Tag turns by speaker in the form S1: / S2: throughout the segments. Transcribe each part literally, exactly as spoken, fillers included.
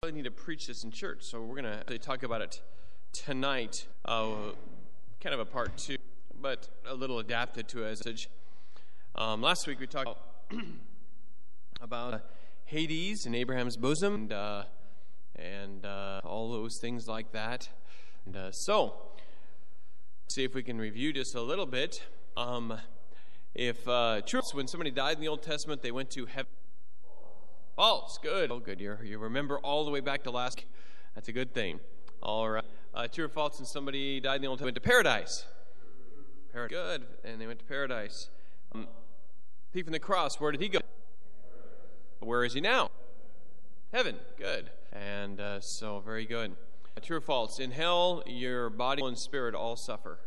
S1: really need to preach this in church. So we're going to talk about it tonight, uh, kind of a part two, but a little adapted to a message. Um, last week we talked about, about uh, Hades and Abraham's bosom and, uh, and uh, all those things like that. And uh, so, see if we can review just a little bit. Um, if uh, true, when somebody died in the Old Testament, they went to heaven. False. Good. Oh, good. You you remember all the way back to last. That's a good thing. All right. Uh, true or false? And somebody died in the Old Testament, went to paradise. Paradise. Good. And they went to paradise. Um, thief on the cross. Where did he go? Where is he now? Heaven. Good. And uh, so very good. Uh, true or false? In hell, your body and spirit all suffer.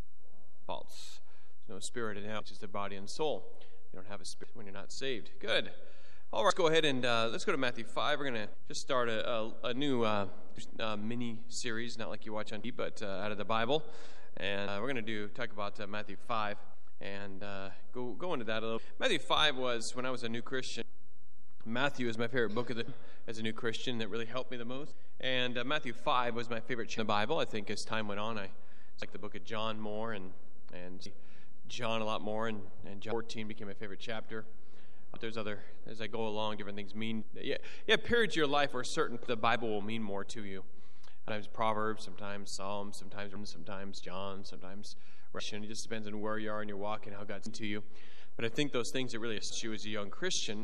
S1: False. There's no spirit in hell. It's just the body and soul. You don't have a spirit when you're not saved. Good. All right, let's go ahead and uh, let's go to Matthew five. We're going to just start a, a, a new uh, uh, mini-series, not like you watch on T V, but uh, out of the Bible. And uh, we're going to do talk about uh, Matthew five and uh, go go into that a little. Matthew five was, when I was a new Christian, Matthew is my favorite book of the, as a new Christian that really helped me the most. And uh, Matthew five was my favorite chapter in the Bible. I think as time went on, I liked the book of John more and, and John a lot more, and, and John fourteen became my favorite chapter. But there's other, as I go along, different things mean. Yeah, yeah, periods of your life where certain, the Bible will mean more to you. Sometimes Proverbs, sometimes Psalms, sometimes sometimes John, sometimes Revelation. It just depends on where you are in your walk and how God's into you. But I think those things that really assist you as a young Christian,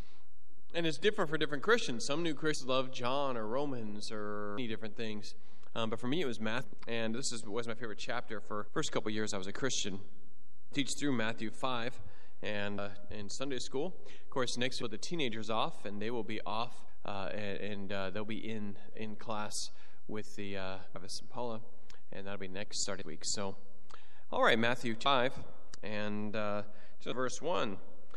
S1: and it's different for different Christians. Some new Christians love John or Romans or many different things. Um, but for me, it was Matthew, and this is, was my favorite chapter for the first couple of years I was a Christian. I teach through Matthew five. And uh, in Sunday school, of course, next week the teenagers off, and they will be off, uh, and, and uh, they'll be in in class with the uh, Travis and Paula, and that'll be next starting week. So, all right, Matthew five, and uh, verse one.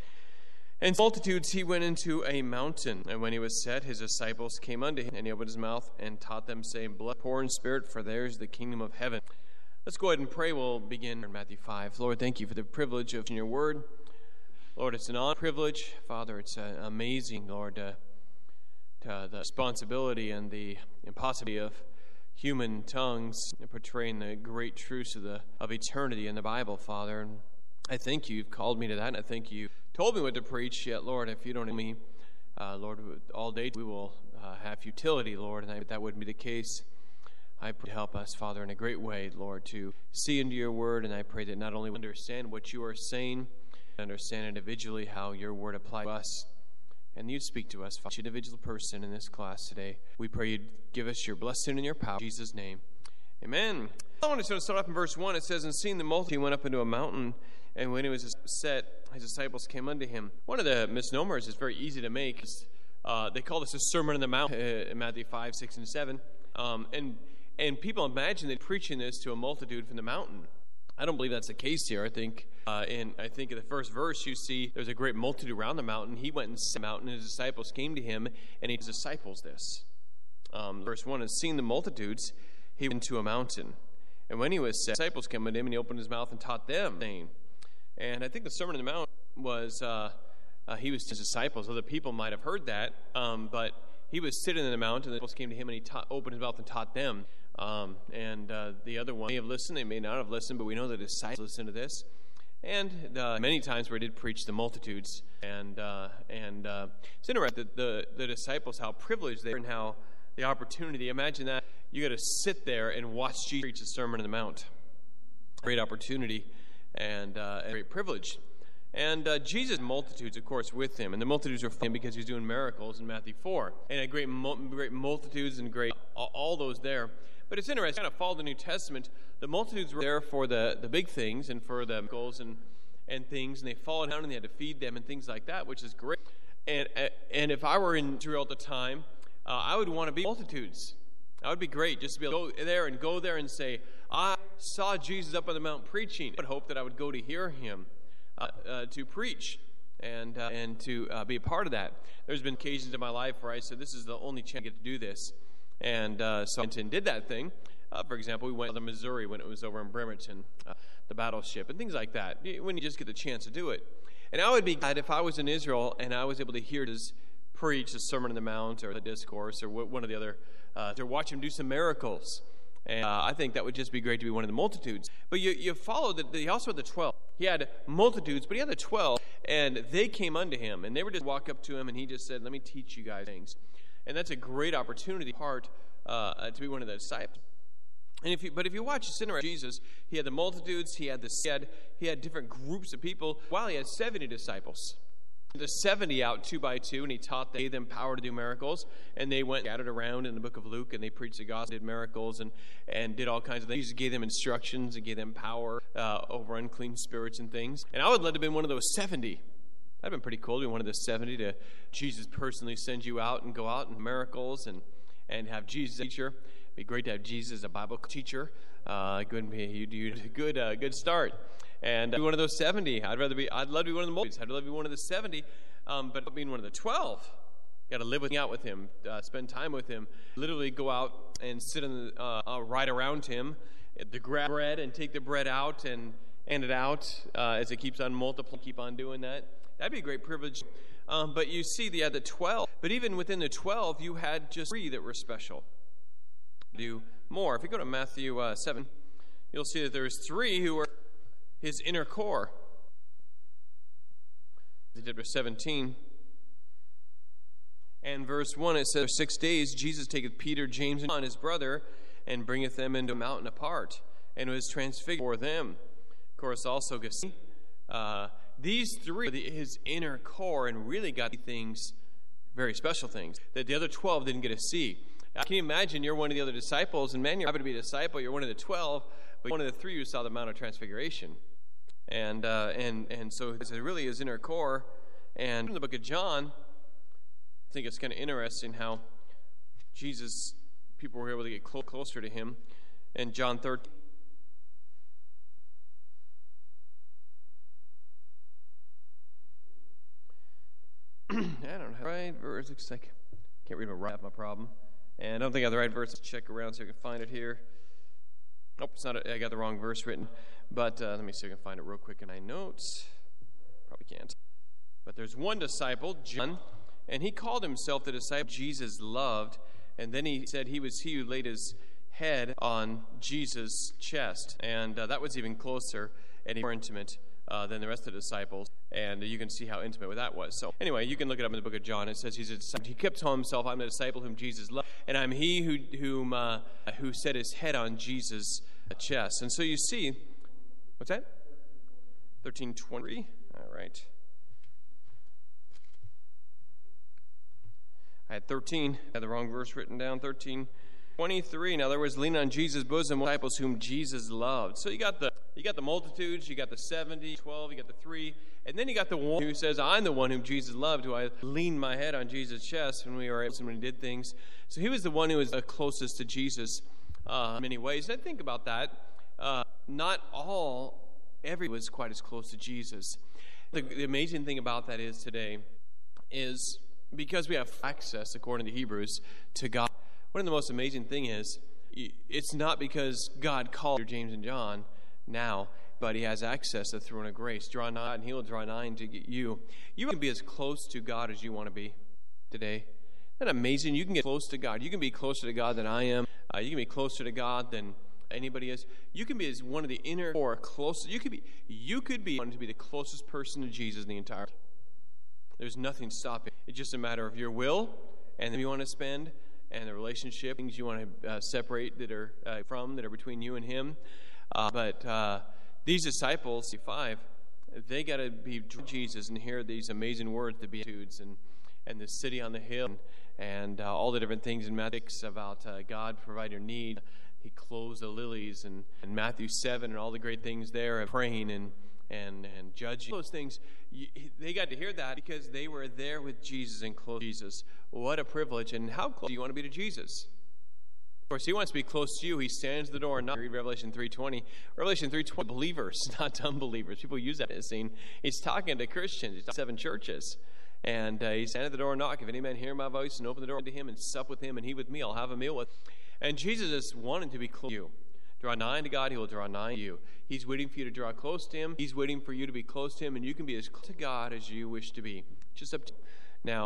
S1: And multitudes he went into a mountain, and when he was set, his disciples came unto him, and he opened his mouth and taught them, saying, "Blessed poor in spirit, for theirs is the kingdom of heaven." Let's go ahead and pray. We'll begin in Matthew five. Lord, thank you for the privilege of your word. Lord, it's an honor, privilege. Father, it's uh, amazing, Lord, uh, to the responsibility and the impossibility of human tongues portraying the great truths of the of eternity in the Bible, Father. And I thank you. You've called me to that, and I thank you told me what to preach. Yet, Lord, if you don't know me, uh, Lord, all day we will uh, have futility, Lord, and I, that wouldn't be the case. I pray to help us, Father, in a great way, Lord, to see into your word, and I pray that not only we understand what you are saying, understand individually how your word applies to us, and you'd speak to us, each individual person in this class today. We pray you'd give us your blessing and your power. In Jesus' name, amen. I want to start off in verse one. It says, "And seeing the multitude, he went up into a mountain, and when he was set, his disciples came unto him." One of the misnomers is very easy to make. Uh, they call this a Sermon on the Mount uh, in Matthew five, six, and seven. Um, and, and people imagine they're preaching this to a multitude from the mountain. I don't believe that's the case here. I think uh, in I think in the first verse you see there's a great multitude around the mountain. He went and set the mountain, and his disciples came to him, and he his disciples this. Um, verse one is, "Seeing the multitudes, he went to a mountain, and when he was set, disciples came unto him, and he opened his mouth and taught them." And I think the Sermon on the Mount was uh, uh, he was to his disciples. Other people might have heard that, um, but he was sitting in the mountain, and the disciples came to him, and he taught, opened his mouth and taught them. Um, and uh, the other one may have listened, they may not have listened, but we know the disciples listened to this. And uh, many times where he did preach the multitudes. And uh, and uh, it's interesting that the, the disciples, how privileged they are and how the opportunity. Imagine that you got to sit there and watch Jesus preach the Sermon on the Mount. Great opportunity and uh, a great privilege. And uh, Jesus had multitudes, of course, with him. And the multitudes were for him because he was doing miracles in Matthew four. And had great, great multitudes and great all, all those there. But it's interesting, kind of follow the New Testament. The multitudes were there for the, the big things and for the goals and, and things, and they followed down and they had to feed them and things like that, which is great. And and if I were in Israel at the time, uh, I would want to be multitudes. That would be great, just to be able to go there and go there and say, "I saw Jesus up on the mount preaching." I would hope that I would go to hear him, uh, uh, to preach, and uh, and to uh, be a part of that. There's been occasions in my life where I said, "This is the only chance I get to do this." And uh, so I went and did that thing. Uh, for example, we went to Missouri when it was over in Bremerton, uh, the battleship, and things like that, when you just get the chance to do it. And I would be glad if I was in Israel and I was able to hear Jesus preach the Sermon on the Mount or the Discourse or one of the other, uh, to watch him do some miracles. And uh, I think that would just be great to be one of the multitudes. But you, you follow that he also had the twelve. He had multitudes, but he had the twelve, and they came unto him, and they were just walk up to him, and he just said, let me teach you guys things. And that's a great opportunity part uh, to be one of the disciples. And if you, but if you watch Jesus, he had the multitudes, he had the he had, he had different groups of people. While he had seventy disciples, the seventy out two by two, and he taught them, gave them power to do miracles, and they went scattered around in the book of Luke, and they preached the gospel, did miracles, and, and did all kinds of things. Jesus gave them instructions and gave them power uh, over unclean spirits and things. And I would love to have been one of those seventy. That'd been pretty cool to be one of the seventy, to Jesus personally send you out and go out and miracles and, and have Jesus as a teacher. It'd be great to have Jesus as a Bible teacher. Uh, good, you do a good, uh, good start. And uh, be one of those seventy. I'd rather be. I'd love to be one of the multitudes. I'd love to be one of the seventy. Um, but being one of the twelve, got to live with, out with him, uh, spend time with him. Literally go out and sit in the, uh, uh, right around him, to grab bread and take the bread out and hand it out uh, as it keeps on multiplying. Keep on doing that. That'd be a great privilege. Um, but you see, the other twelve. But even within the twelve, you had just three that were special. Do more. If you go to Matthew uh, seven, you'll see that there's three who were his inner core. They did verse seventeen. And verse one, it says, six days Jesus taketh Peter, James, and John, his brother, and bringeth them into a mountain apart, and was transfigured for them. Of course, also, uh, these three were his inner core, and really got things, very special things, that the other twelve didn't get to see. Can you imagine you're one of the other disciples, and man, you're happy to be a disciple, you're one of the twelve, but one of the three who saw the Mount of Transfiguration. And uh, and and so it really is inner core. And in the book of John, I think it's kind of interesting how Jesus, people were able to get clo- closer to him. And John thirteen. I don't know. Right verse. Looks like I can't read my right. My problem. And I don't think I have the right verse. Let's check around so I can find it here. Nope, it's not. A, I got the wrong verse written. But uh, let me see if I can find it real quick in my notes. Probably can't. But there's one disciple, John, and he called himself the disciple Jesus loved. And then he said he was he who laid his head on Jesus' chest. And uh, that was even closer and even more intimate uh, than the rest of the disciples. And you can see how intimate that was. So anyway, you can look it up in the book of John. It says he's a disciple. He kept telling himself, I'm the disciple whom Jesus loved. And I'm he who whom uh, who set his head on Jesus' chest. And so you see, what's that? thirteen twenty. All right. I had thirteen. I had the wrong verse written down. thirteen twenty-three. Now there was leaning on Jesus' bosom disciples whom Jesus loved. So you got the you got the multitudes, you got the seventy, twelve, you got the three, and then you got the one who says, I'm the one whom Jesus loved, who I leaned my head on Jesus' chest when we were able, when he did things. So he was the one who was the closest to Jesus uh, in many ways. And I think about that. Uh, not all, every was quite as close to Jesus. The, the amazing thing about that is today is because we have access, according to Hebrews, to God. One of the most amazing thing is, it's not because God called James and John now, but he has access to the throne of grace. Draw nigh, and he will draw nigh to get you. You can be as close to God as you want to be today. Isn't that amazing? You can get close to God. You can be closer to God than I am. Uh, you can be closer to God than anybody is. You can be as one of the inner or closest. You could be. You could be one to be the closest person to Jesus in the entire world. There's nothing stopping. It's just a matter of your will and the you want to spend and the relationship, things you want to uh, separate that are uh, from, that are between you and him. Uh, but uh, these disciples, five, they got to be Jesus and hear these amazing words, the Beatitudes and, and the city on the hill and, and uh, all the different things in Matthew about uh, God provide your need. He clothes the lilies and, and Matthew seven and all the great things there and praying and and and judging. Those things, you, they got to hear that because they were there with Jesus and close to Jesus. What a privilege. And how close do you want to be to Jesus? Of course, he wants to be close to you. He stands at the door and knocks. Read Revelation three twenty. Revelation three twenty, believers, not unbelievers. People use that as scene. He's talking to Christians. He's talking to seven churches. And uh, he stands at the door and knocks. If any man hear my voice and open the door to him and sup with him and he with me, I'll have a meal with him. And Jesus is wanting to be close to you. Draw nigh to God, he will draw nigh to you. He's waiting for you to draw close to him. He's waiting for you to be close to him, and you can be as close to God as you wish to be. Just up to you. Now,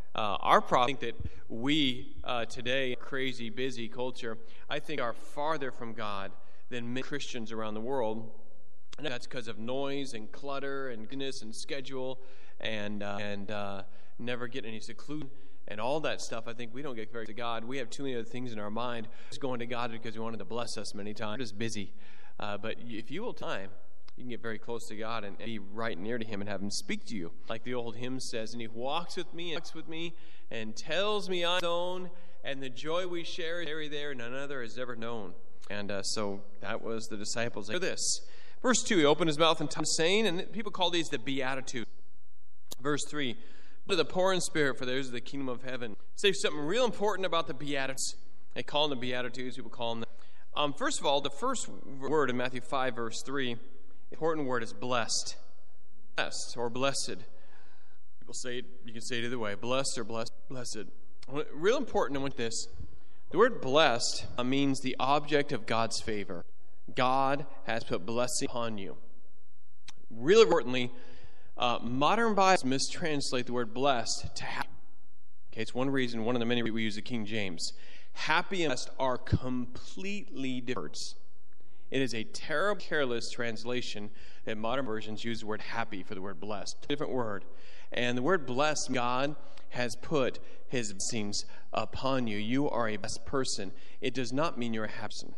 S1: Uh, our problem, I think that we uh, today, crazy, busy culture, I think are farther from God than many Christians around the world. And that's because of noise and clutter and goodness and schedule and uh, and uh, never get any seclusion and all that stuff. I think we don't get very to God. We have too many other things in our mind. Just going to God because He wanted to bless us many times. We're just busy. Uh, but if you will time, you can get very close to God and be right near to Him and have Him speak to you. Like the old hymn says, and He walks with me and walks with me and tells me I'm His own, and the joy we share is there none other has ever known. And uh, so that was the disciples. Hear this. Verse two, He opened His mouth and taught, saying, and people call these the Beatitudes. Verse three, to the poor in spirit, for theirs is the kingdom of heaven. Say something real important about the Beatitudes. They call them the Beatitudes. People call them that. Um, first of all, the first word in Matthew five, verse three, the important word is blessed. Blessed or blessed. People say it, you can say it either way. Blessed or blessed. Blessed. Real important to want this. The word blessed means the object of God's favor. God has put blessing upon you. Really importantly, uh, modern Bibles mistranslate the word blessed to happy. Okay, it's one reason, one of the many we use the King James. Happy and blessed are completely different. It is a terrible, careless translation that modern versions use the word happy for the word blessed. Different word. And the word blessed, God has put His blessings upon you. You are a blessed person. It does not mean you're a happy person.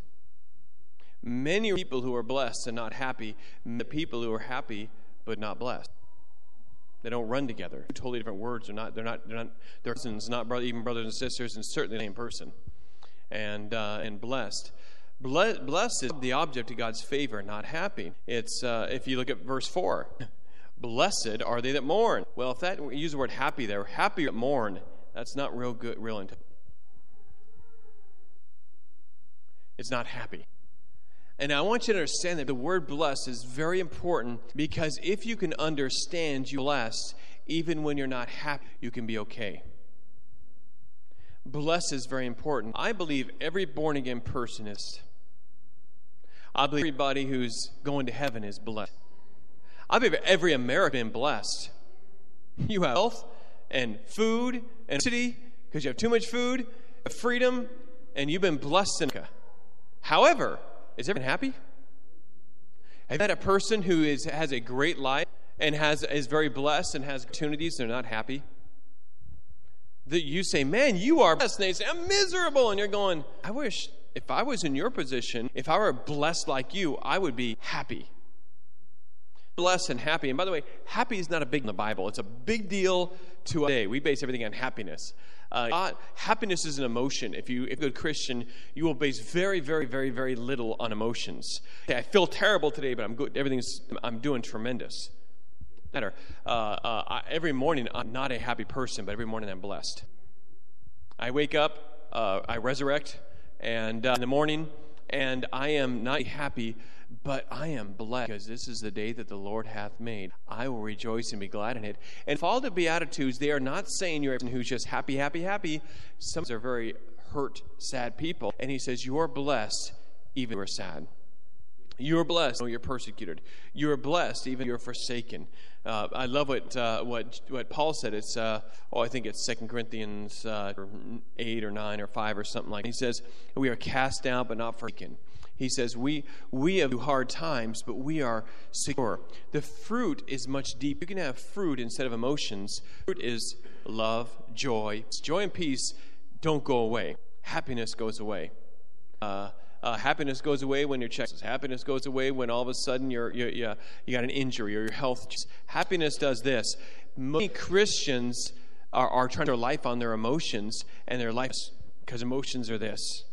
S1: Many people who are blessed and not happy, the people who are happy but not blessed. They don't run together. Two totally different words. They're not. They're not. They're not. They're persons, not brother, even brothers and sisters, and certainly the same person. And uh, and blessed, Ble- blessed is the object of God's favor. Not happy. It's uh, if you look at verse four, blessed are they that mourn. Well, if that we use the word happy there, happy that mourn, that's not real good. Real intent. It's not happy. And I want you to understand that the word blessed is very important, because if you can understand you're blessed, even when you're not happy, you can be okay. Blessed is very important. I believe every born-again person is. I believe everybody who's going to heaven is blessed. I believe every American is blessed. You have health and food and city because you have too much food, freedom, and you've been blessed in America. However, is everyone happy? Have you had a person who is has a great life and has is very blessed and has opportunities and they're not happy? That you say, man, you are blessed. And they say, I'm miserable. And you're going, I wish if I was in your position, if I were blessed like you, I would be happy. Blessed and happy. And by the way, happy is not a big in the Bible. It's a big deal to us today. We base everything on happiness. Uh, God, happiness is an emotion. If, you, if you're a good Christian, you will base very, very, very, very little on emotions. Okay, I feel terrible today, but I'm good. Everything's I'm doing tremendous. Matter. Uh, uh, I, every morning, I'm not a happy person, but every morning I'm blessed. I wake up, uh, I resurrect, and uh, in the morning, and I am not happy, but I am blessed, because this is the day that the Lord hath made. I will rejoice and be glad in it. And for all the Beatitudes, they are not saying you're a person who's just happy, happy, happy. Some are very hurt, sad people. And He says, you are blessed, even if you are sad. You are blessed, though you're persecuted. You are blessed, even if you're forsaken. Uh, I love what uh, what what Paul said. It's uh, oh, I think it's Second Corinthians uh, eight or nine or five or something like that. He says, we are cast down but not forsaken. He says, we we have hard times, but we are secure. The fruit is much deeper. You can have fruit instead of emotions. Fruit is love, joy. Joy and peace don't go away. Happiness goes away. Uh, uh, happiness goes away when your check. Happiness goes away when all of a sudden you're, you're, you you got an injury or your health. Happiness does this. Many Christians are, are trying their life on their emotions, and their lives, because emotions are this.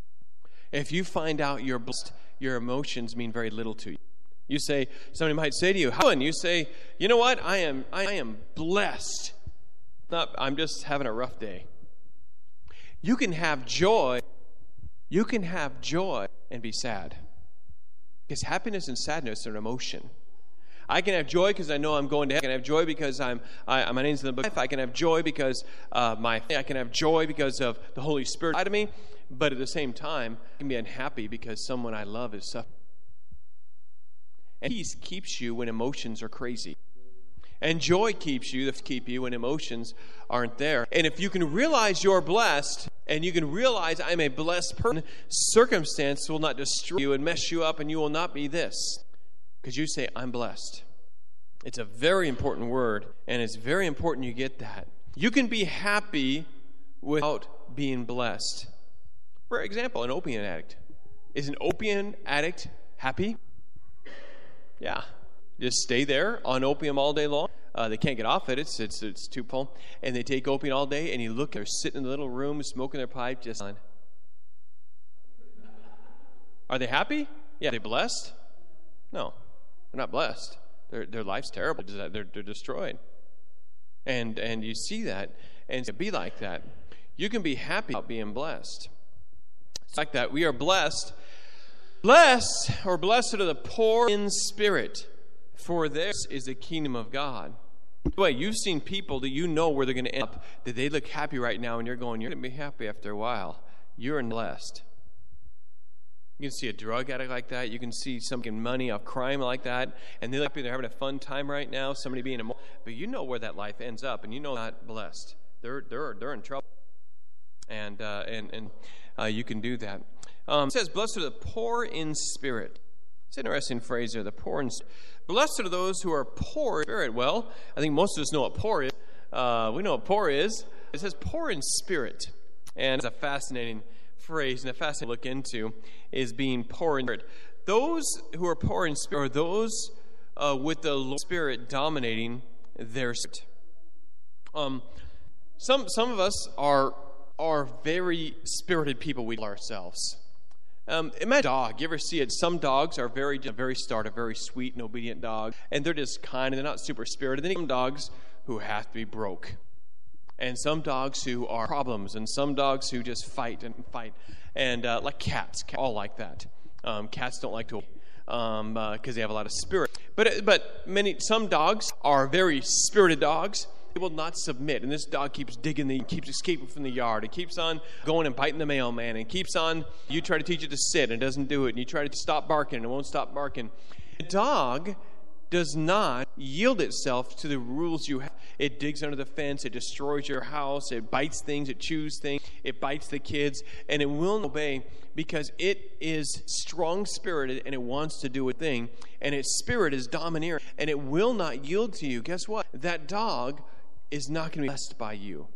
S1: If you find out you're blessed, your emotions mean very little to you. You say, somebody might say to you, how? And you say, you know what? I am I am blessed. Not, I'm just having a rough day. You can have joy. You can have joy and be sad. Because happiness and sadness are an emotion. I can have joy because I know I'm going to heaven. I can have joy because I'm I, my name's in the book of life. I can have joy because uh, my I can have joy because of the Holy Spirit inside of me. But at the same time, I can be unhappy because someone I love is suffering. And peace keeps you when emotions are crazy. And joy keeps you, that keep you when emotions aren't there. And if you can realize you're blessed, and you can realize I'm a blessed person, circumstance will not destroy you and mess you up, and you will not be this. Because you say, I'm blessed. It's a very important word, and it's very important you get that. You can be happy without being blessed. For example, an opium addict. Is an opium addict happy? Yeah. Just stay there on opium all day long. Uh, they can't get off it. It's it's it's too full. And they take opium all day, and you look, they're sitting in the little room, smoking their pipe, just on. Are they happy? Yeah. Are they blessed? No. They're not blessed. Their their life's terrible. They're, they're destroyed. And and you see that, and to be like that. You can be happy about being blessed. It's like that. We are blessed. Blessed, or blessed are the poor in spirit, for theirs is the kingdom of God. By the way, you've seen people that you know where they're going to end up, that they look happy right now, and you're going, you're going to be happy after a while. You're blessed. You can see a drug addict like that. You can see somebody getting money off crime like that, and they're happy, they're having a fun time right now, somebody being a... But you know where that life ends up, and you know they're not blessed. They're, they're, they're in trouble. And, uh, and, and uh, you can do that. Um, it says, blessed are the poor in spirit. It's an interesting phrase there, the poor in spirit. Blessed are those who are poor in spirit. Well, I think most of us know what poor is. Uh, we know what poor is. It says poor in spirit. And it's a fascinating phrase and a fascinating look into is being poor in spirit. Those who are poor in spirit are those uh, with the Lord Spirit dominating their spirit. Um, some, some of us are... are very spirited people we call ourselves. Um, imagine a dog. You ever see it? Some dogs are very, very start, a very sweet and obedient dog, and they're just kind, and they're not super spirited. Then you have some dogs who have to be broke, and some dogs who are problems, and some dogs who just fight and fight, and uh, like cats, cats all like that. Um, cats don't like to, um, uh, because they have a lot of spirit. But but many some dogs are very spirited dogs. They will not submit, and this dog keeps digging, the, keeps escaping from the yard. It keeps on going and biting the mailman, and keeps on, you try to teach it to sit, and it doesn't do it, and you try to stop barking, and it won't stop barking. The dog does not yield itself to the rules you have. It digs under the fence, it destroys your house, it bites things, it chews things, it bites the kids, and it will not obey because it is strong-spirited, and it wants to do a thing, and its spirit is domineering, and it will not yield to you. Guess what? That dog is not going to be blessed by you.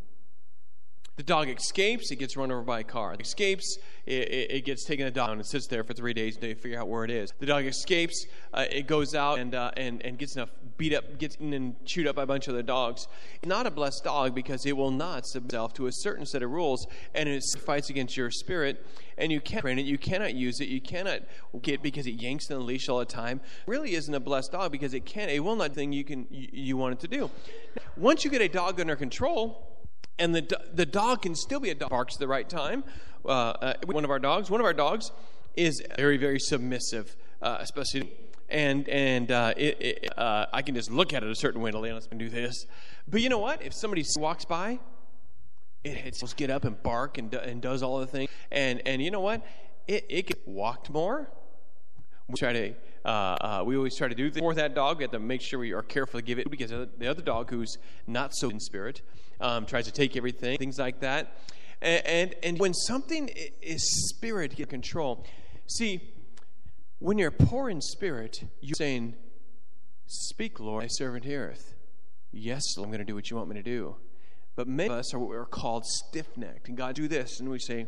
S1: The dog escapes, it gets run over by a car. It escapes, it, it, it gets taken down and sits there for three days until you figure out where it is. The dog escapes, uh, it goes out and, uh, and and gets enough beat up, gets eaten and chewed up by a bunch of other dogs. It's not a blessed dog because it will not submit itself to a certain set of rules, and it fights against your spirit, and you can't train it, you cannot use it, you cannot get because it yanks on the leash all the time. It really isn't a blessed dog because it can't, it will not do the thing you can you, you want it to do. Once you get a dog under control, and the the dog can still be a dog, barks at the right time. Uh, uh, one of our dogs, one of our dogs, is very very submissive, uh, especially, and and uh, it, it, uh, I can just look at it a certain way to lay on us and do this. But you know what? If somebody walks by, it hits, get up and bark and and does all the things. And and you know what? It it gets walked more. We try to. Uh, uh, we always try to do things for that dog. We have to make sure we are careful to give it because the other dog, who's not so in spirit, um, tries to take everything, things like that. And, and and when something is spirit get control, see, when you're poor in spirit, you're saying, "Speak, Lord, thy servant heareth." Yes, Lord, I'm going to do what you want me to do. But many of us are what we're called stiff-necked, and God do this, and we say,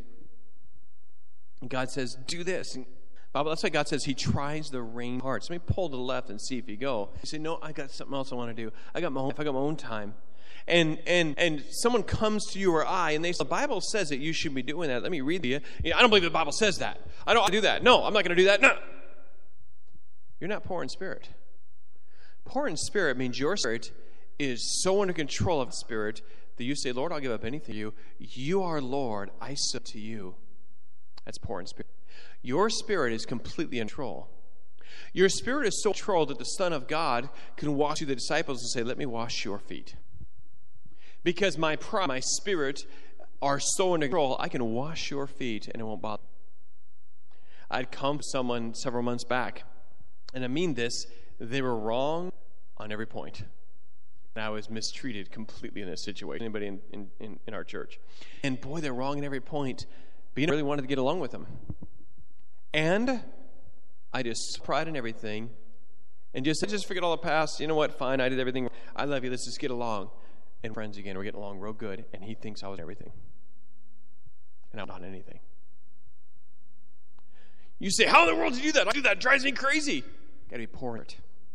S1: and God says, "Do this." And Bible, that's why God says He tries the rein hearts. Let me pull to the left and see if you go. You say, "No, I got something else I want to do. I got my own life. I got my own time." And and and someone comes to you or I, and they say, "The Bible says that you should be doing that." Let me read to you. you know, I don't believe the Bible says that. I don't do that. No, I'm not going to do that. No. You're not poor in spirit. Poor in spirit means your spirit is so under control of the spirit that you say, "Lord, I'll give up anything to you. You are Lord. I submit to you." That's poor in spirit. Your spirit is completely in control. Your spirit is so controlled that the Son of God can walk to the disciples and say, "Let me wash your feet." Because my pride, my spirit are so in control, I can wash your feet and it won't bother. I'd come to someone several months back, and I mean this, they were wrong on every point. And I was mistreated completely in this situation. Anybody in, in, in, in our church. And boy, they're wrong at every point. But you know, I really wanted to get along with them. And I just pride in everything. And just, just forget all the past. You know what? Fine, I did everything. I love you. Let's just get along. And friends again, we're getting along real good. And he thinks I was everything. And I'm not anything. You say, how in the world did you do that? I do that. It drives me crazy. Got to be poor in it.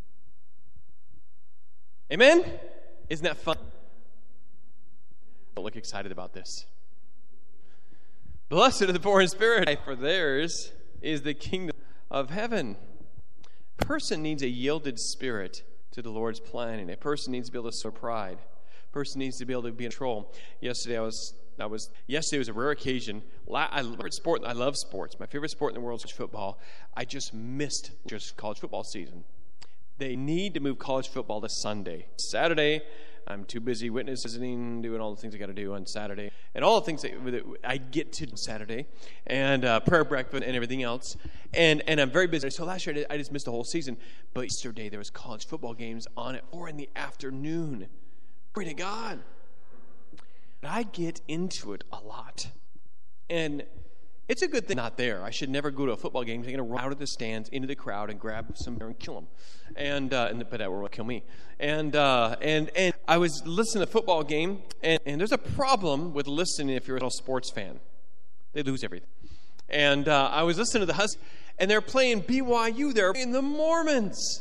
S1: Amen? Isn't that fun? Don't look excited about this. Blessed are the poor in spirit, for theirs is the kingdom of heaven. A person needs a yielded spirit to the Lord's planning. A person needs to be able to sow pride. A person needs to be able to be in control. Yesterday I was, I was. Yesterday was a rare occasion. I love sport. I love sports. My favorite sport in the world is football. I just missed just college football season. They need to move college football to Sunday. Saturday, I'm too busy witness visiting, doing all the things I got to do on Saturday, and all the things that I get to do Saturday, and uh, prayer breakfast and everything else. And and I'm very busy. So last year I just missed the whole season. But yesterday there was college football games on at four in the afternoon. Pray to God. But I get into it a lot, and it's a good thing not there. I should never go to a football game. I'm going to run out of the stands into the crowd and grab some and kill them, and uh, and but that will kill me. And uh, and and I was listening to a football game, and, and there's a problem with listening if you're a sports fan. They lose everything. And uh, I was listening to the Huskies, and they're playing B Y U. They're playing the Mormons.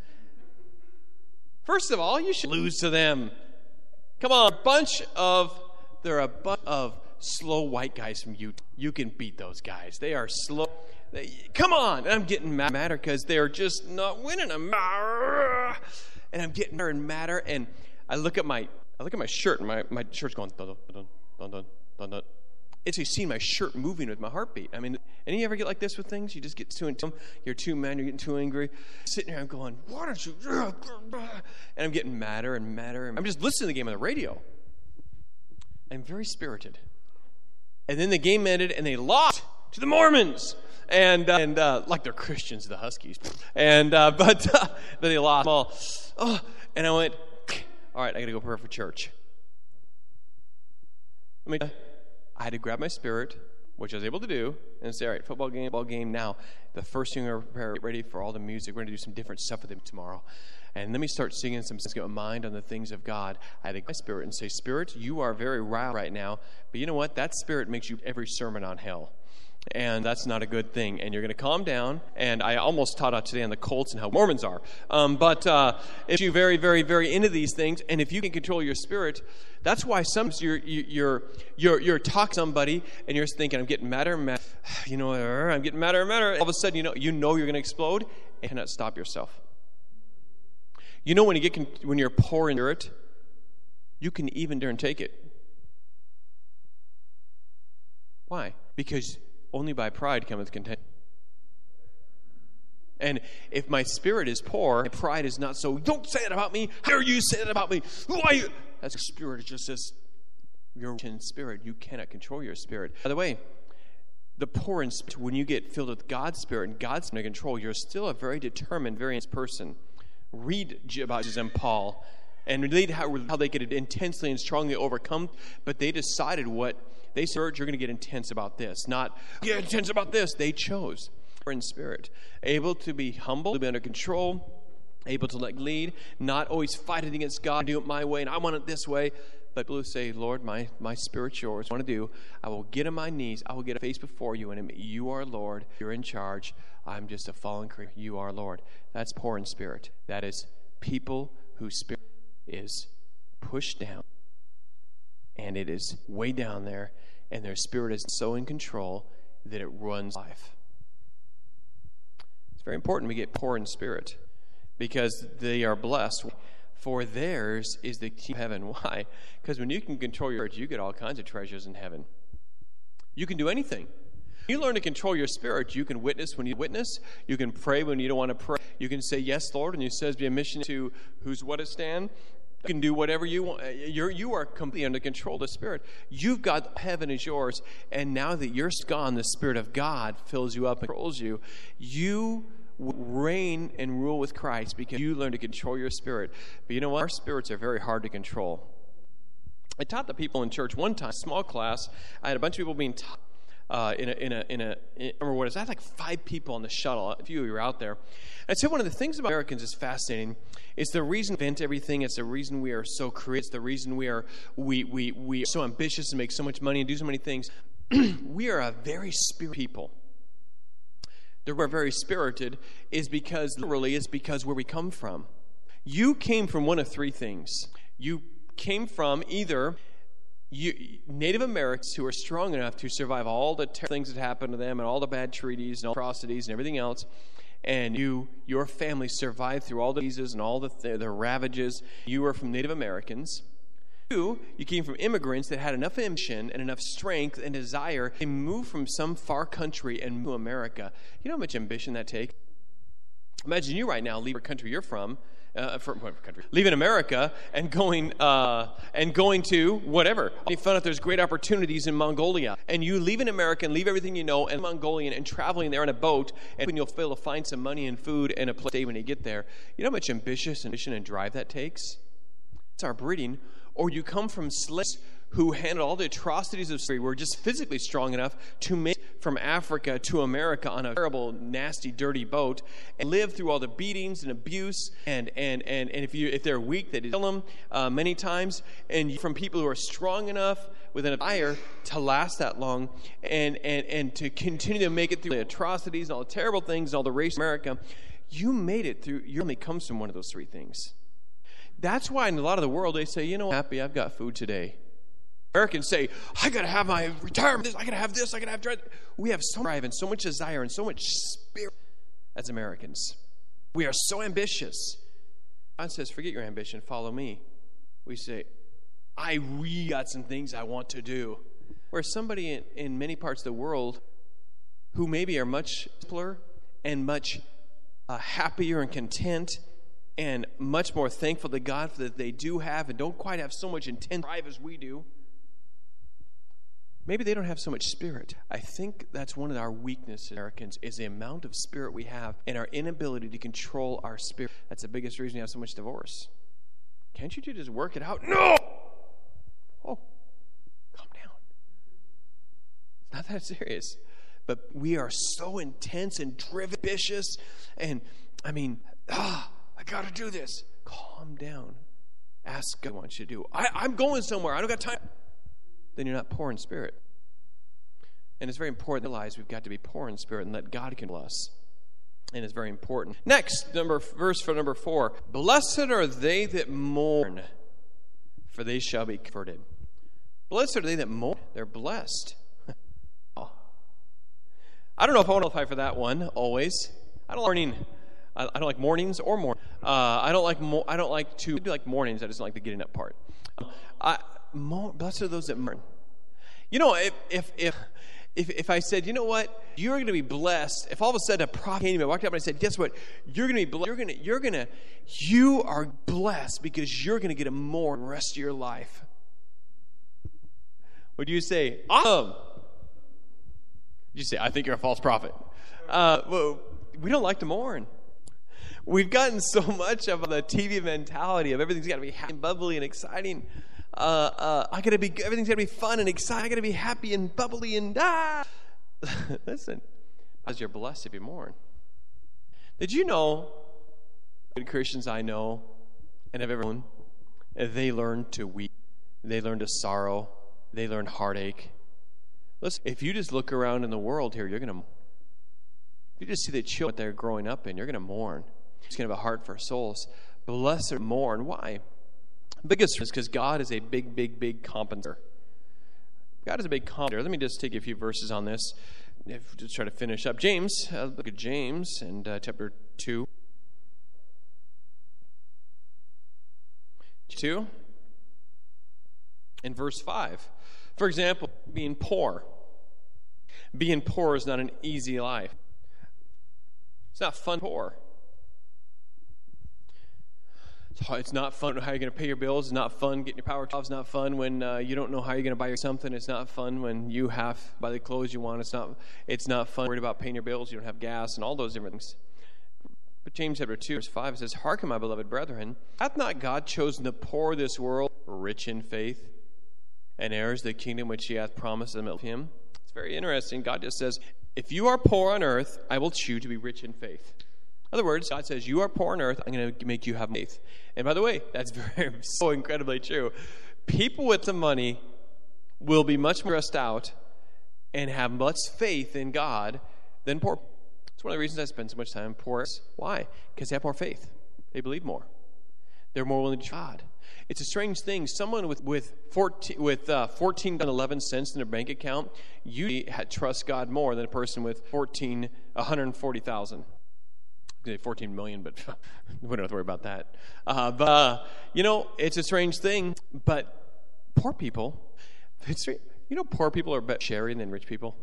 S1: First of all, you should lose to them. Come on, a bunch of they're a bunch of slow white guys from Utah. You can beat those guys. They are slow. They, come on. And I'm getting mad madder because they're just not winning. I'm, and I'm getting madder and madder. And I look at my I look at my shirt, and my, my shirt's going dun dun dun dun dun dun. It's you see my shirt moving with my heartbeat. I mean, any you ever get like this with things? You just get too into You're too mad. You're getting too angry. Sitting here, I'm going, why don't you? And I'm getting madder and madder. I'm just listening to the game on the radio. I'm very spirited. And then the game ended, and they lost to the Mormons, and uh, and uh, like they're Christians, the Huskies, and uh, but uh, but they lost them all. Oh, and I went, all right, I got to go prepare for church. I mean, I had to grab my spirit, which I was able to do, and say, all right, football game, ball game. Now, the first thing we're prepare, get ready for all the music. We're going to do some different stuff with them tomorrow. And let me start singing some, get my mind on the things of God. I had to get my spirit and say, Spirit, you are very riled right now. But you know what? That spirit makes you every sermon on hell. And that's not a good thing. And you're going to calm down. And I almost taught out today on the Colts and how Mormons are. Um, but uh, if you're very, very, very into these things, and if you can control your spirit, that's why sometimes you're you're you're you're talking to somebody and you're thinking, I'm getting madder and madder. You know, I'm getting madder and madder. All of a sudden, you know, you know you're going to explode, and you cannot stop yourself. You know, when you get when you're poor in spirit, you can even dare and take it. Why? Because only by pride cometh content. And if my spirit is poor, my pride is not so, don't say it about me. How dare you say it about me? Who are you? That's a spirit. It's just this, your spirit. You cannot control your spirit. By the way, the poor in spirit, when you get filled with God's spirit and God's in control, you're still a very determined, very intense person. Read about Jesus and Paul and read how, how they could intensely and strongly overcome, but they decided what they said, you're going to get intense about this, not get intense about this. They chose in spirit, able to be humble, to be under control, able to let lead, not always fighting against God, do it my way, and I want it this way, but people who say, Lord, my, my spirit's yours. What I want to do, I will get on my knees, I will get a face before you, and admit, you are Lord, you're in charge, I'm just a fallen creature, you are Lord. That's poor in spirit. That is people whose spirit is pushed down, and it is way down there, and their spirit is so in control that it runs life. It's very important we get poor in spirit, because they are blessed. For theirs is the kingdom of heaven. Why? Because when you can control your spirit, you get all kinds of treasures in heaven. You can do anything. You learn to control your spirit. You can witness when you witness. You can pray when you don't want to pray. You can say, yes, Lord, and you says, be a mission to who's what to stand. You can do whatever you want. You're, you are completely under control of the Spirit. You've got heaven is yours, and now that you're gone, the Spirit of God fills you up and controls you. You reign and rule with Christ because you learn to control your spirit. But you know what? Our spirits are very hard to control. I taught the people in church one time, small class. I had a bunch of people being taught uh, in a, in a, in a, in, I remember what it was. I had like five people on the shuttle. A few of you were out there. I'd say one of the things about Americans is fascinating. It's the reason we invent everything. It's the reason we are so creative. It's the reason we are, we, we, we are so ambitious and make so much money and do so many things. We are a very spirited people. The reason we're very spirited is because, literally, it's because where we come from. You came from one of three things. You came from either you, Native Americans who are strong enough to survive all the terrible things that happened to them and all the bad treaties and all the atrocities and everything else, and you, your family survived through all the diseases and all the, the ravages. You were from Native Americans. Two, you came from immigrants that had enough ambition and enough strength and desire to move from some far country and move to America. You know how much ambition that takes? Imagine you right now leave the country you're from, uh, from country, leaving America and going uh, and going to whatever. You found out there's great opportunities in Mongolia, and you leave in America and leave everything you know and Mongolian and traveling there on a boat, and when you'll be able to find some money and food and a place to stay when you get there. You know how much ambition and, and drive that takes? It's our breeding. Or you come from slaves who handled all the atrocities of slavery, were just physically strong enough to make from Africa to America on a terrible, nasty, dirty boat and live through all the beatings and abuse. And and and, and if you if they're weak, they kill them uh, many times. And from people who are strong enough with an desire to last that long and and and to continue to make it through the atrocities and all the terrible things, and all the race in America. You made it through. Your family comes from one of those three things. That's why in a lot of the world they say, you know, I'm happy I've got food today. Americans say, I got to have my retirement, I got to have this, I got to have drive. We have so much drive and so much desire and so much spirit as Americans. We are so ambitious. God says, forget your ambition, follow me. We say, I really got some things I want to do. Whereas somebody in, in many parts of the world who maybe are much simpler and much uh, happier and content and much more thankful to God for that they do have and don't quite have so much intense drive as we do. Maybe they don't have so much spirit. I think that's one of our weaknesses, Americans, is the amount of spirit we have and our inability to control our spirit. That's the biggest reason we have so much divorce. Can't you just work it out? No! Oh, calm down. It's not that serious. But we are so intense and driven, ambitious, and, I mean, ah, I got to do this. Calm down. Ask God what He wants you to do. I, I'm going somewhere. I don't got time. Then you're not poor in spirit. And it's very important to realize we've got to be poor in spirit and let God control us. And it's very important. Next, number verse for number four. Blessed are they that mourn, for they shall be comforted. Blessed are they that mourn. They're blessed. Oh. I don't know if I want to apply for that one always. I don't like morning. I don't like mornings or morning. Uh, I don't like. Mo- I don't like to do like mornings. I just don't like the getting up part. Um, I, mo- blessed are those that mourn. You know, if if if if, if I said, you know what, you're going to be blessed. If all of a sudden a prophet came to me, I walked up and I said, guess what, you're going to be blessed. You're going to you're going to you are blessed because you're going to get to mourn the rest of your life. Would you say, awesome? Would you say, I think you're a false prophet? Uh, well, we don't like to mourn. We've gotten so much of the T V mentality of everything's got to be happy and bubbly and exciting. Uh, uh, I got to be. Everything's got to be fun and exciting. I got to be happy and bubbly and ah. Listen, because you're blessed if you mourn. Did you know? Good Christians I know and have ever known, they learn to weep. They learn to sorrow. They learn heartache. Listen, if you just look around in the world here, you're gonna. If you just see the children that they're growing up in, you're gonna mourn. He's going to have a heart for souls. Blessed are mourn. Why? Biggest is because God is a big, big, big compensator. God is a big compensator. Let me just take a few verses on this. If, to try to finish up. James, uh, look at James and uh, chapter two. two. In verse five. For example, being poor. Being poor is not an easy life. It's not fun poor. It's not fun how you're going to pay your bills. It's not fun getting your power tools. It's not fun when uh, you don't know how you're going to buy something. It's not fun when you have to buy the clothes you want. It's not It's not fun worried about paying your bills. You don't have gas and all those different things. But James chapter two, verse five says, "Hearken, my beloved brethren, hath not God chosen the poor of this world, rich in faith, and heirs of the kingdom which he hath promised them of him?" It's very interesting. God just says, if you are poor on earth, I will choose you to be rich in faith. In other words, God says, you are poor on earth, I'm going to make you have faith. And by the way, that's very so incredibly true. People with the money will be much more stressed out and have less faith in God than poor. It's one of the reasons I spend so much time in poor. Why? Because they have more faith. They believe more. They're more willing to trust God. It's a strange thing. Someone with with fourteen with uh, fourteen and eleven cents in their bank account, you trust God more than a person with fourteen one hundred forty thousand. fourteen million, but we don't have to worry about that. Uh, but uh, you know, it's a strange thing. But poor people, it's, you know, poor people are better sharing than rich people.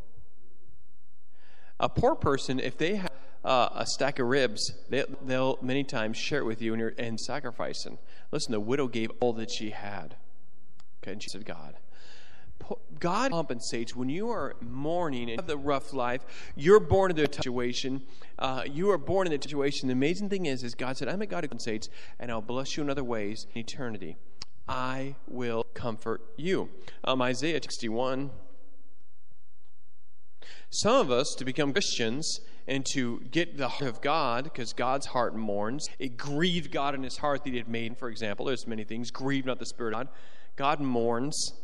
S1: A poor person, if they have uh, a stack of ribs, they, they'll many times share it with you and, you're, and sacrifice. And listen, the widow gave all that she had. Okay, and she said, God. God compensates when you are mourning and have the rough life. You're born into a situation. Uh, you are born in a situation. The amazing thing is, is God said, I'm a God who compensates, and I'll bless you in other ways in eternity. I will comfort you. Um, Isaiah sixty-one. Some of us, to become Christians and to get the heart of God, because God's heart mourns, it grieved God in his heart that he had made. For example, there's many things. Grieve not the Spirit of God. God mourns.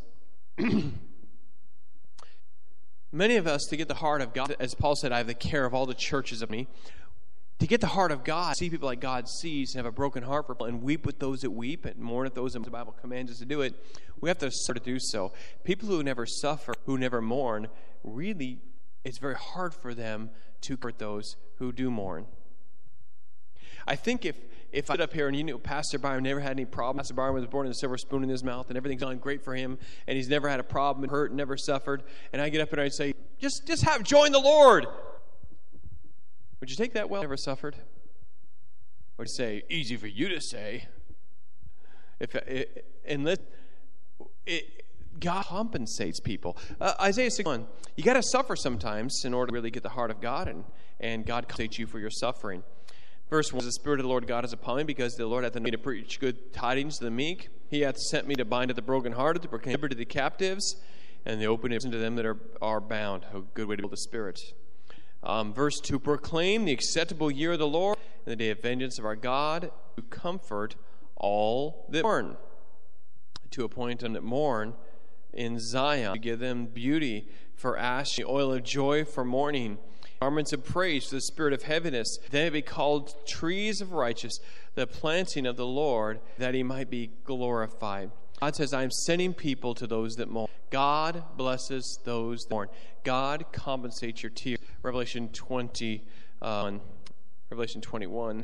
S1: Many of us, to get the heart of God, as Paul said, I have the care of all the churches of me. To get the heart of God, see people like God sees, and have a broken heart for people, and weep with those that weep, and mourn with those that the Bible commands us to do it. We have to start to do so. People who never suffer, who never mourn, really, it's very hard for them to comfort those who do mourn. I think if if I stood up here and you knew Pastor Byron never had any problem, Pastor Byron was born with a silver spoon in his mouth and everything's going great for him and he's never had a problem, hurt, never suffered, and I get up and I say, just just have join the Lord. Would you take that well? Never suffered? Or to say, easy for you to say. If it, unless it, God compensates people. Uh, Isaiah sixty-one, you got to suffer sometimes in order to really get the heart of God, and, and God compensates you for your suffering. Verse one, the Spirit of the Lord God is upon me, because the Lord hath anointed me to preach good tidings to the meek. He hath sent me to bind up the brokenhearted, to proclaim liberty to the captives, and the open to them that are, are bound. A good way to build the Spirit. Um, verse two, proclaim the acceptable year of the Lord, and the day of vengeance of our God, to comfort all that mourn, to appoint them that mourn in Zion, to give them beauty for ashes, oil of joy for mourning, garments of praise for the spirit of heaviness. They may be called trees of righteousness, the planting of the Lord, that he might be glorified. God says, I am sending people to those that mourn. God blesses those that mourn. God compensates your tears. Revelation twenty, uh, Revelation twenty-one.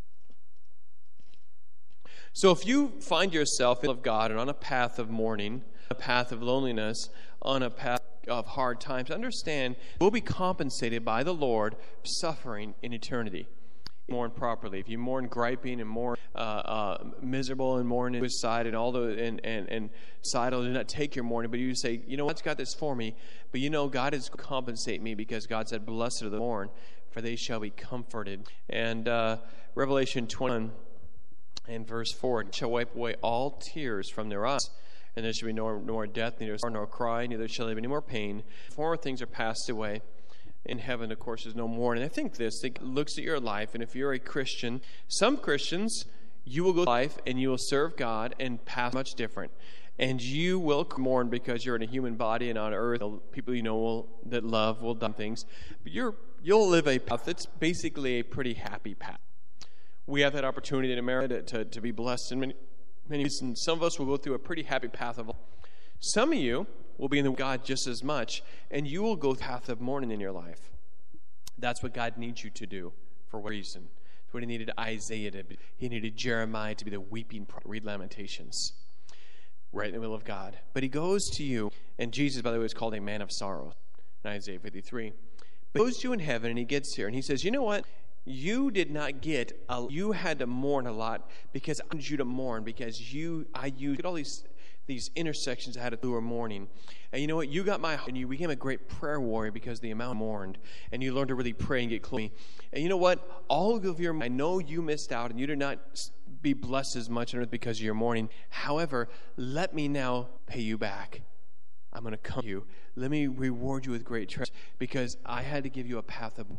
S1: So if you find yourself in the will of God and on a path of mourning, a path of loneliness, on a path of hard times, understand we'll be compensated by the Lord for suffering in eternity. Mourn properly. If you mourn griping and mourn uh, uh, miserable and mourn suicide and all the and and and suicidal, do not take your mourning. But you say, you know, God's got this for me. But you know, God is going to compensate me, because God said, "Blessed are the mourn, for they shall be comforted." And uh, Revelation twenty-one and verse four shall wipe away all tears from their eyes. And there shall be no, no more death, neither sorrow nor cry, neither shall there be any more pain. Former things are passed away. In heaven, of course, there's no more. And I think this, it looks at your life, and if you're a Christian, some Christians, you will go through life and you will serve God and pass much different. And you will mourn because you're in a human body and on earth. People you know will, that love will do things. But you're, you'll live a path that's basically a pretty happy path. We have that opportunity in America to, to, to be blessed in many Many ways, and some of us will go through a pretty happy path of life. Some of you will be in the God just as much, and you will go the path of mourning in your life. That's what God needs you to do. For what reason? That's what he needed Isaiah to be. He needed Jeremiah to be the weeping prophet. Read Lamentations. Right in the will of God. But he goes to you, and Jesus, by the way, is called a man of sorrows in Isaiah fifty-three. But he goes to you in heaven, and he gets here, and he says, you know what? You did not get, a, you had to mourn a lot because I wanted you to mourn because you, I used all these these intersections I had to do were mourning. And you know what? You got my heart, and you became a great prayer warrior because of the amount mourned. And you learned to really pray and get close to me. And you know what? All of your, I know you missed out, and you did not be blessed as much on earth because of your mourning. However, let me now pay you back. I'm going to come to you. Let me reward you with great treasure because I had to give you a path of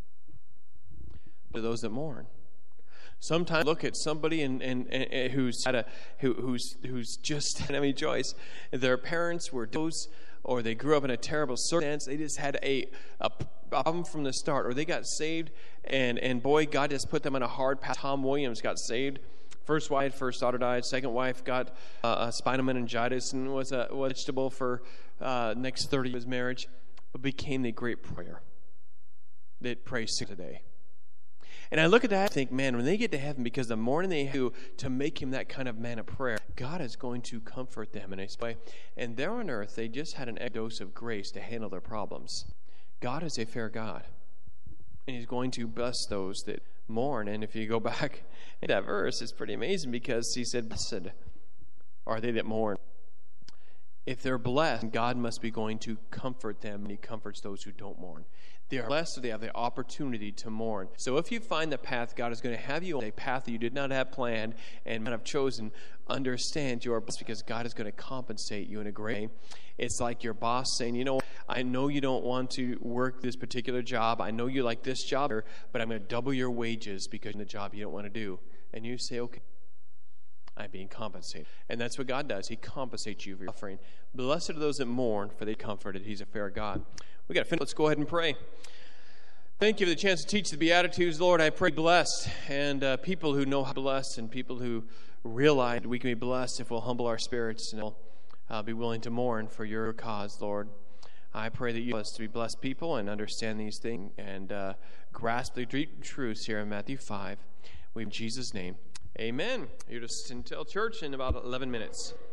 S1: to those that mourn. Sometimes look at somebody and, and, and who's had a who, who's who's just had any choice. Their parents were those, or they grew up in a terrible circumstance. They just had a, a problem from the start, or they got saved, and and boy, God just put them on a hard path. Tom Williams got saved. First wife, first daughter died. Second wife got uh, a spinal meningitis and was a was vegetable for uh, next thirty years of his marriage, but became the great prayer that prays today. And I look at that and think, man, when they get to heaven, because the morning they do to make him that kind of man of prayer, God is going to comfort them in a way. And there on earth, they just had an extra dose of grace to handle their problems. God is a fair God. And he's going to bless those that mourn. And if you go back in that verse, it's pretty amazing because he said, blessed are they that mourn. If they're blessed, God must be going to comfort them, and he comforts those who don't mourn. They are blessed, so they have the opportunity to mourn. So if you find the path God is going to have you on, a path that you did not have planned and not have chosen, understand you are blessed because God is going to compensate you in a great way. It's like your boss saying, you know, I know you don't want to work this particular job. I know you like this job, but I'm going to double your wages because of the job you don't want to do. And you say, okay, I'm being compensated. And that's what God does. He compensates you for your suffering. Blessed are those that mourn, for they are comforted. He's a fair God. We got to finish. Let's go ahead and pray. Thank you for the chance to teach the Beatitudes, Lord. I pray blessed, and uh, people who know how to bless, and people who realize we can be blessed if we'll humble our spirits and we'll uh, be willing to mourn for your cause, Lord. I pray that you help us to be blessed people and understand these things and uh, grasp the deep truths here in Matthew five. We in Jesus' name, amen. You're just until church in about eleven minutes.